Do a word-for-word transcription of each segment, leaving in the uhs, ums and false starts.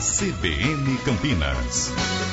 C B N Campinas.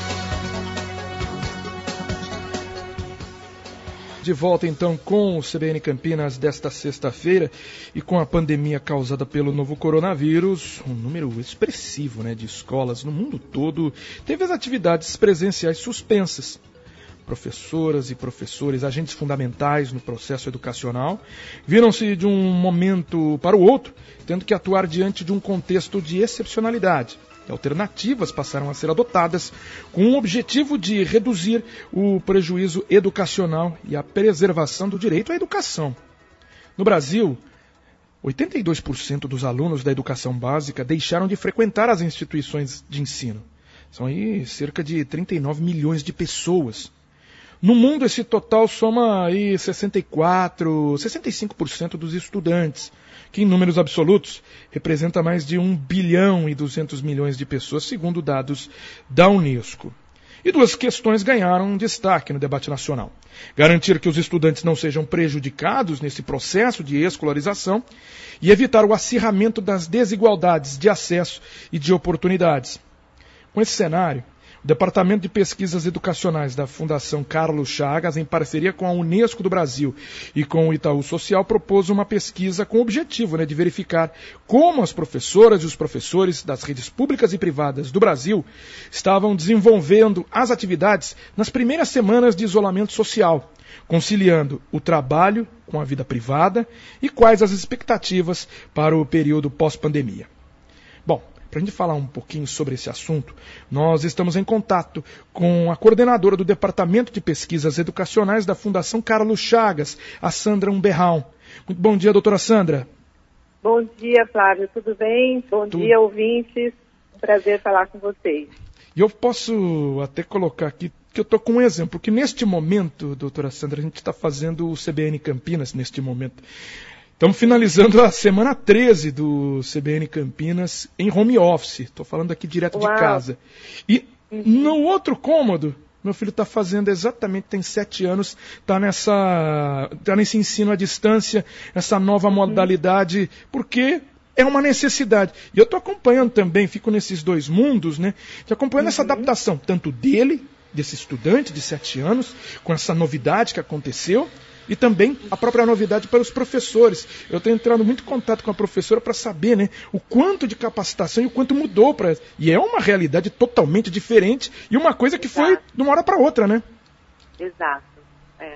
De volta então com o C B N Campinas desta sexta-feira, e com a pandemia causada pelo novo coronavírus, um número expressivo, né, de escolas no mundo todo teve as atividades presenciais suspensas. Professoras e professores, agentes fundamentais no processo educacional, viram-se de um momento para o outro, tendo que atuar diante de um contexto de excepcionalidade. Alternativas passaram a ser adotadas com o objetivo de reduzir o prejuízo educacional e a preservação do direito à educação. No Brasil, oitenta e dois por cento dos alunos da educação básica deixaram de frequentar as instituições de ensino. São aí cerca de trinta e nove milhões de pessoas. No mundo, esse total soma aí sessenta e quatro, sessenta e cinco por cento dos estudantes, que em números absolutos representa mais de um bilhão e duzentos milhões de pessoas, segundo dados da Unesco. E duas questões ganharam destaque no debate nacional. Garantir que os estudantes não sejam prejudicados nesse processo de escolarização e evitar o acirramento das desigualdades de acesso e de oportunidades. Com esse cenário, o Departamento de Pesquisas Educacionais da Fundação Carlos Chagas, em parceria com a Unesco do Brasil e com o Itaú Social, propôs uma pesquisa com o objetivo, né, de verificar como as professoras e os professores das redes públicas e privadas do Brasil estavam desenvolvendo as atividades nas primeiras semanas de isolamento social, conciliando o trabalho com a vida privada e quais as expectativas para o período pós-pandemia. Bom, para a gente falar um pouquinho sobre esse assunto, nós estamos em contato com a coordenadora do Departamento de Pesquisas Educacionais da Fundação Carlos Chagas, a Sandra Umberraum. Muito bom dia, doutora Sandra. Bom dia, Flávio. Tudo bem? Bom Tudo. dia, ouvintes. Um prazer falar com vocês. E eu posso até colocar aqui que eu estou com um exemplo, porque neste momento, doutora Sandra, a gente está fazendo o C B N Campinas neste momento. Estamos finalizando a semana treze do C B N Campinas em home office. Estou falando aqui direto Uau. de casa. E uhum. no outro cômodo, meu filho está fazendo exatamente, tem sete anos, está nessa, tá nesse ensino à distância, essa nova modalidade, uhum. porque é uma necessidade. E eu estou acompanhando também, fico nesses dois mundos, né? Estou acompanhando uhum. essa adaptação, tanto dele, desse estudante de sete anos, com essa novidade que aconteceu, e também a própria novidade para os professores. Eu tenho entrado muito em contato com a professora para saber, né, o quanto de capacitação e o quanto mudou para. E é uma realidade totalmente diferente e uma coisa que Exato. foi de uma hora para outra, né? Exato. É.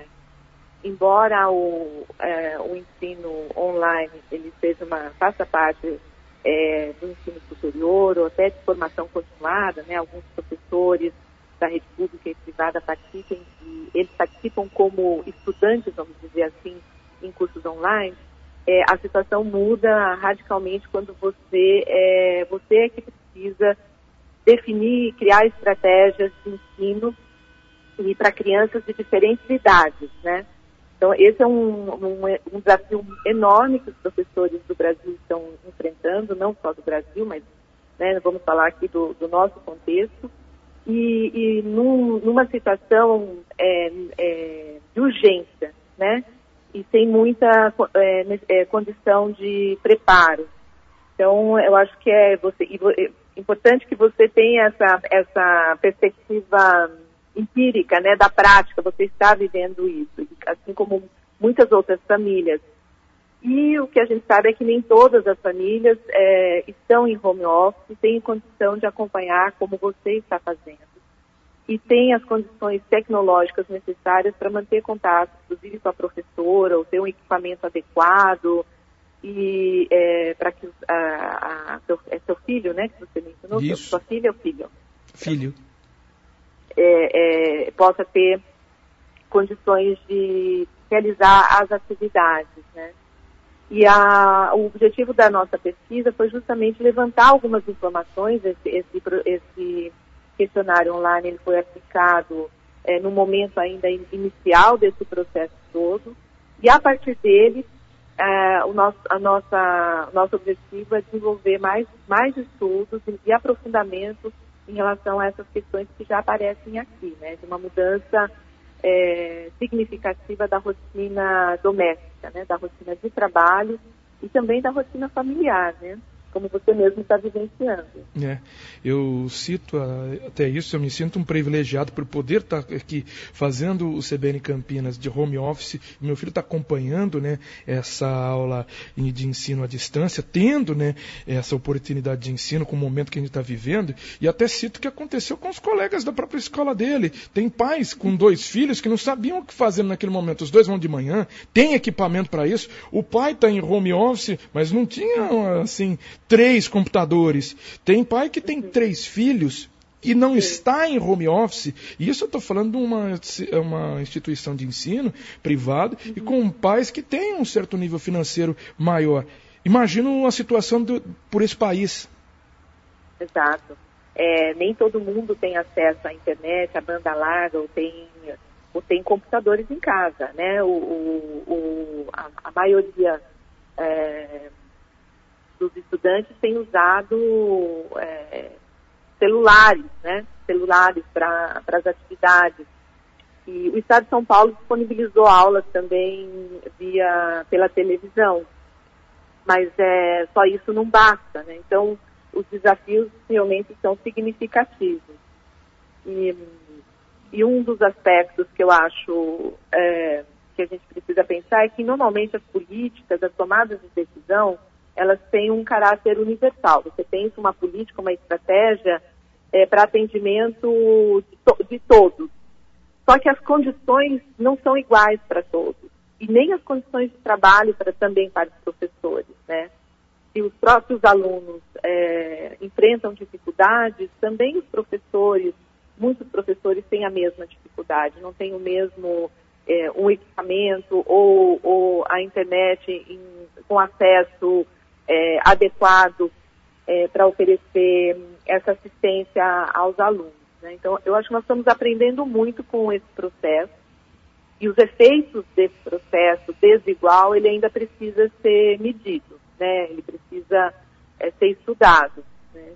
Embora o, é, o ensino online ele seja uma faça parte é, do ensino superior ou até de formação continuada, né, alguns professores da rede pública e privada participam, e eles participam como estudantes, vamos dizer assim, em cursos online, é, a situação muda radicalmente quando você é, você é que precisa definir e criar estratégias de ensino e para crianças de diferentes idades, né? Então, esse é um, um, um desafio enorme que os professores do Brasil estão enfrentando, não só do Brasil, mas, né, vamos falar aqui do, do nosso contexto. E, e num, numa situação é, é, de urgência, né? E sem muita é, é, condição de preparo. Então, eu acho que é, você, é importante que você tenha essa, essa perspectiva empírica, né, da prática. Você está vivendo isso, assim como muitas outras famílias. E o que a gente sabe é que nem todas as famílias é, estão em home office e têm condição de acompanhar como você está fazendo. E tem as condições tecnológicas necessárias para manter contato, inclusive com a professora, ou ter um equipamento adequado, e é, para que a, a, seu, é seu filho, né, que você mencionou, Isso. sua filha ou filho? Filho. É, é, possa ter condições de realizar as atividades, né? E a, o objetivo da nossa pesquisa foi justamente levantar algumas informações. Esse, esse, esse questionário online ele foi aplicado é, no momento ainda inicial desse processo todo, e a partir dele, é, o nosso, a nossa, nosso objetivo é desenvolver mais, mais estudos e, e aprofundamento em relação a essas questões que já aparecem aqui, né, de uma mudança É, significativa da rotina doméstica, né, da rotina de trabalho e também da rotina familiar, né, como você mesmo está vivenciando. É, eu cito a, até isso, eu me sinto um privilegiado por poder estar aqui fazendo o C B N Campinas de home office. Meu filho está acompanhando, né, essa aula de ensino à distância, tendo, né, essa oportunidade de ensino com o momento que a gente está vivendo, e até cito o que aconteceu com os colegas da própria escola dele. Tem pais com dois filhos que não sabiam o que fazer naquele momento. Os dois vão de manhã, tem equipamento para isso, o pai está em home office, mas não tinha, assim, três computadores. Tem pai que tem três filhos e não está em home office. E isso eu estou falando de uma, uma instituição de ensino privado uhum. e com pais que têm um certo nível financeiro maior. Imagino a situação do, por esse país. Exato. É, nem todo mundo tem acesso à internet, à banda larga, ou tem, ou tem computadores em casa, né? O, o, o, a, a maioria é, dos estudantes tem usado é, celulares, né? Celulares para as atividades. E o Estado de São Paulo disponibilizou aulas também via, pela televisão, mas é, só isso não basta, né? Então, os desafios realmente são significativos. E, e um dos aspectos que eu acho é, que a gente precisa pensar é que normalmente as políticas, as tomadas de decisão, elas têm um caráter universal. Você pensa uma política, uma estratégia é, para atendimento de, to- de todos. Só que as condições não são iguais para todos. E nem as condições de trabalho para, também para os professores, né? Se os próprios alunos é, enfrentam dificuldades, também os professores, muitos professores têm a mesma dificuldade, não têm o mesmo é, um equipamento ou, ou a internet em, com acesso é, adequado é, para oferecer essa assistência aos alunos, né? Então, eu acho que nós estamos aprendendo muito com esse processo e os efeitos desse processo desigual, ele ainda precisa ser medido, né? Ele precisa é, ser estudado, né?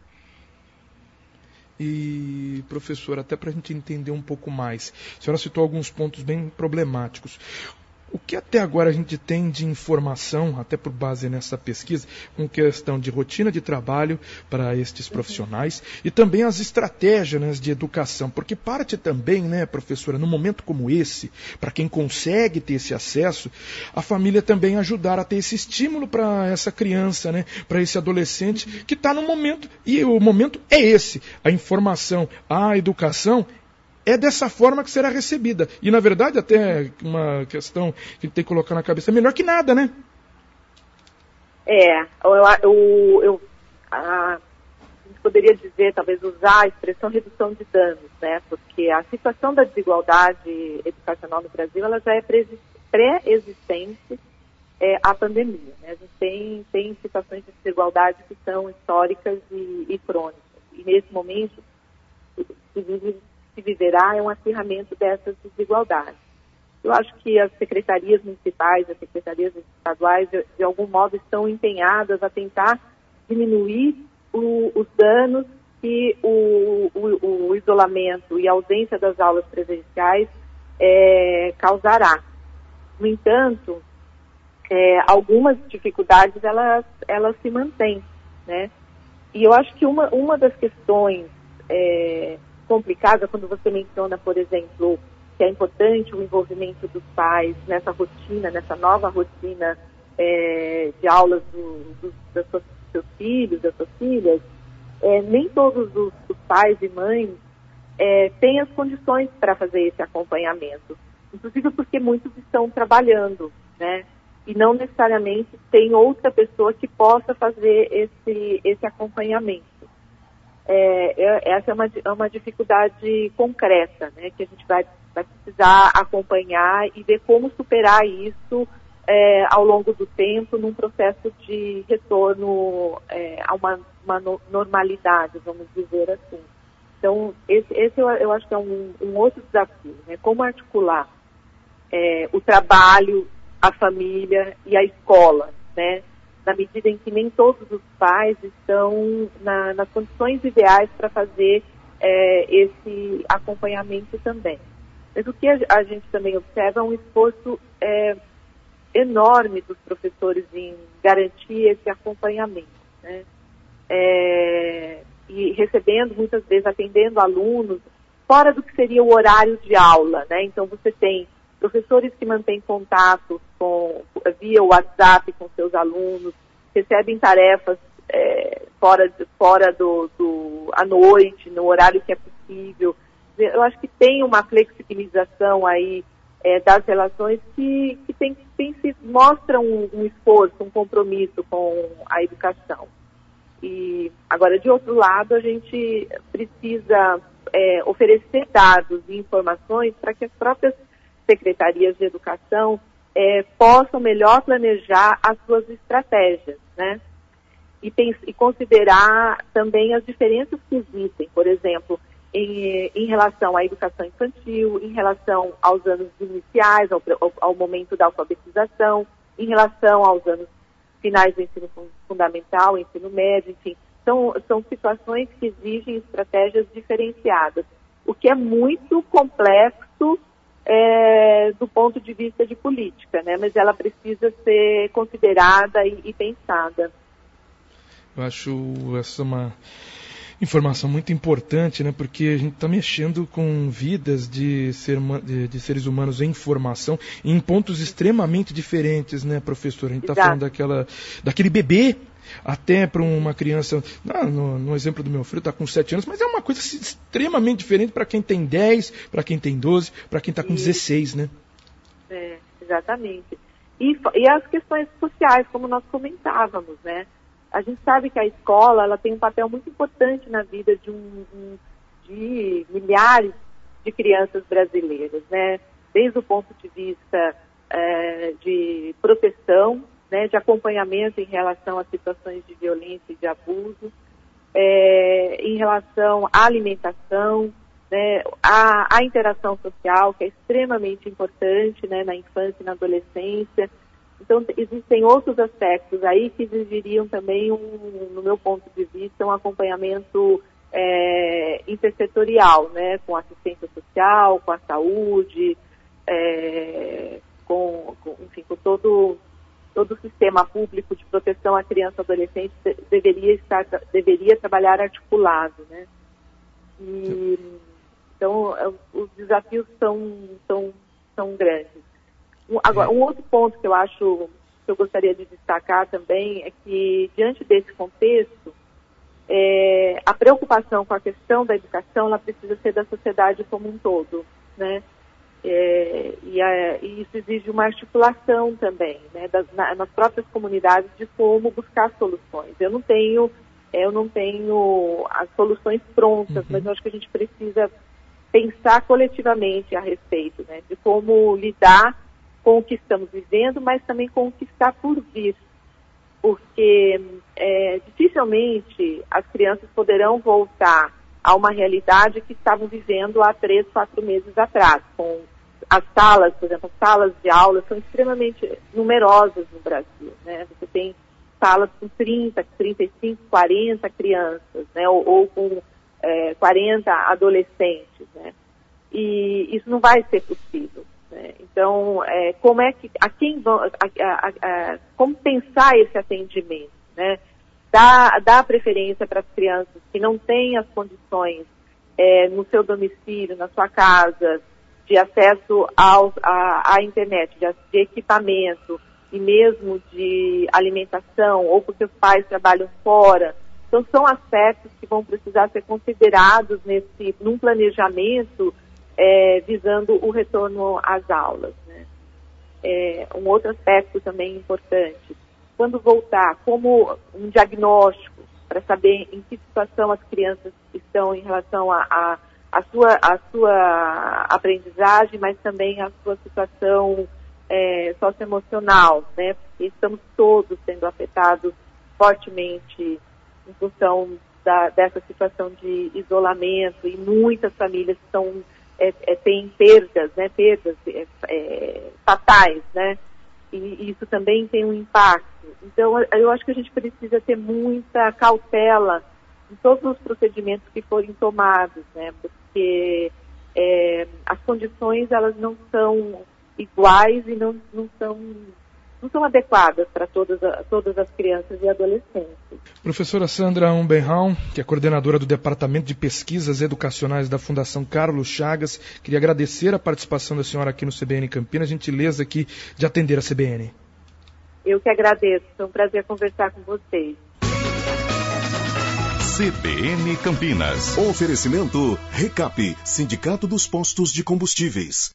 E, professora, até para a gente entender um pouco mais, a senhora citou alguns pontos bem problemáticos. O que até agora a gente tem de informação, até por base nessa pesquisa, com questão de rotina de trabalho para estes profissionais e também as estratégias, né, de educação, porque parte também, né, professora, num momento como esse, para quem consegue ter esse acesso, a família também ajudar a ter esse estímulo para essa criança, né, para esse adolescente que está no momento, e o momento é esse, a informação, a educação. É dessa forma que será recebida. E, na verdade, até uma questão que tem que colocar na cabeça, é melhor que nada, né? É, eu, eu, eu a, a gente poderia dizer, talvez usar a expressão redução de danos, né? Porque a situação da desigualdade educacional no Brasil, ela já é pré-existente é, à pandemia, né? A gente tem, tem situações de desigualdade que são históricas e, e crônicas. E, nesse momento, se vive se viverá é um acirramento dessas desigualdades. Eu acho que as secretarias municipais, as secretarias estaduais, de, de algum modo, estão empenhadas a tentar diminuir o, os danos que o, o, o isolamento e a ausência das aulas presenciais é, causará. No entanto, é, algumas dificuldades elas, elas se mantêm, né? E eu acho que uma, uma das questões é, complicada quando você menciona, por exemplo, que é importante o envolvimento dos pais nessa rotina, nessa nova rotina é, de aulas do, do, das suas, dos seus filhos, das suas filhas, é, nem todos os, os pais e mães é, têm as condições para fazer esse acompanhamento, inclusive porque muitos estão trabalhando, né? E não necessariamente tem outra pessoa que possa fazer esse, esse acompanhamento. É, essa é uma, é uma dificuldade concreta, né, que a gente vai, vai precisar acompanhar e ver como superar isso é, ao longo do tempo num processo de retorno é, a uma, uma no, normalidade, vamos dizer assim. Então, esse, esse eu, eu acho que é um, um outro desafio, né, como articular é, o trabalho, a família e a escola, né, na medida em que nem todos os pais estão na, nas condições ideais para fazer é, esse acompanhamento também. Mas o que a, a gente também observa é um esforço é, enorme dos professores em garantir esse acompanhamento, né? é, e recebendo, muitas vezes atendendo alunos, fora do que seria o horário de aula, né? Então você tem professores que mantêm contato com, via WhatsApp com seus alunos, recebem tarefas é, fora, de, fora do, do, à noite, no horário que é possível. Eu acho que tem uma flexibilização aí é, das relações que, que tem, tem se, mostra um, um esforço, um compromisso com a educação. E agora, de outro lado, a gente precisa é, oferecer dados e informações para que as próprias secretarias de educação é, possam melhor planejar as suas estratégias, né? E, pens- e considerar também as diferenças que existem, por exemplo, em, em relação à educação infantil, em relação aos anos iniciais, ao, ao, ao momento da alfabetização, em relação aos anos finais do ensino fundamental, ensino médio, enfim. São, são situações que exigem estratégias diferenciadas, o que é muito complexo é, do ponto de vista de política, né? Mas ela precisa ser considerada e, e pensada. Eu acho essa uma informação muito importante, né? Porque a gente está mexendo com vidas de, ser, de, de seres humanos em formação em pontos extremamente diferentes, né, professora? A gente está falando daquela, daquele bebê até para uma criança, não, no, no exemplo do meu filho, está com sete anos, mas é uma coisa extremamente diferente para quem tem dez, para quem tem doze, para quem está com dezesseis, né? É, exatamente. E, e as questões sociais, como nós comentávamos, né? A gente sabe que a escola ela tem um papel muito importante na vida de, um, um, de milhares de crianças brasileiras, né? Desde o ponto de vista é, de proteção, né, de acompanhamento em relação a situações de violência e de abuso, é, em relação à alimentação, né, à, à interação social, que é extremamente importante, né, na infância e na adolescência. Então, existem outros aspectos aí que exigiriam também, um, no meu ponto de vista, um acompanhamento é, intersetorial, né, com assistência social, com a saúde, é, com, com, enfim, com todo, todo o sistema público de proteção à criança e adolescente deveria, estar, deveria trabalhar articulado, né. E, então, os desafios são, são, são grandes. Agora, um outro ponto que eu acho que eu gostaria de destacar também é que, diante desse contexto, é, a preocupação com a questão da educação ela precisa ser da sociedade como um todo, né? É, e, a, e isso exige uma articulação também, né, das, na, nas próprias comunidades de como buscar soluções. Eu não tenho, eu não tenho as soluções prontas, uhum. mas eu acho que a gente precisa pensar coletivamente a respeito, né, de como lidar com o que estamos vivendo, mas também com o que está por vir. Porque é, dificilmente as crianças poderão voltar a uma realidade que estavam vivendo há três, quatro meses atrás. Com as salas, por exemplo, as salas de aula são extremamente numerosas no Brasil, né? Você tem salas com trinta, trinta e cinco, quarenta crianças, né? Ou, ou com é, quarenta adolescentes, né? E isso não vai ser possível. Então, é, como é que, a quem vão, a, a, a, como pensar esse atendimento, né? Dar, dar preferência para as crianças que não têm as condições é, no seu domicílio, na sua casa, de acesso ao, à, à internet, de, de equipamento e mesmo de alimentação, ou porque os pais trabalham fora. Então, são aspectos que vão precisar ser considerados nesse, num planejamento É, visando o retorno às aulas, né? É, um outro aspecto também importante, quando voltar, como um diagnóstico para saber em que situação as crianças estão em relação à a, a, a, sua, a sua aprendizagem, mas também a sua situação é, socioemocional, né? Porque estamos todos sendo afetados fortemente em função da, dessa situação de isolamento, e muitas famílias estão É, é, tem perdas, né, perdas é, é, fatais, né, e, e isso também tem um impacto. Então, eu acho que a gente precisa ter muita cautela em todos os procedimentos que forem tomados, né, porque é, as condições, elas não são iguais e não, não são não são adequadas para todas, todas as crianças e adolescentes. Professora Sandra Umbenraum, que é coordenadora do Departamento de Pesquisas Educacionais da Fundação Carlos Chagas, queria agradecer a participação da senhora aqui no C B N Campinas, a gentileza aqui de atender a C B N. Eu que agradeço, foi um prazer conversar com vocês. C B N Campinas. Oferecimento Recap, Sindicato dos Postos de Combustíveis.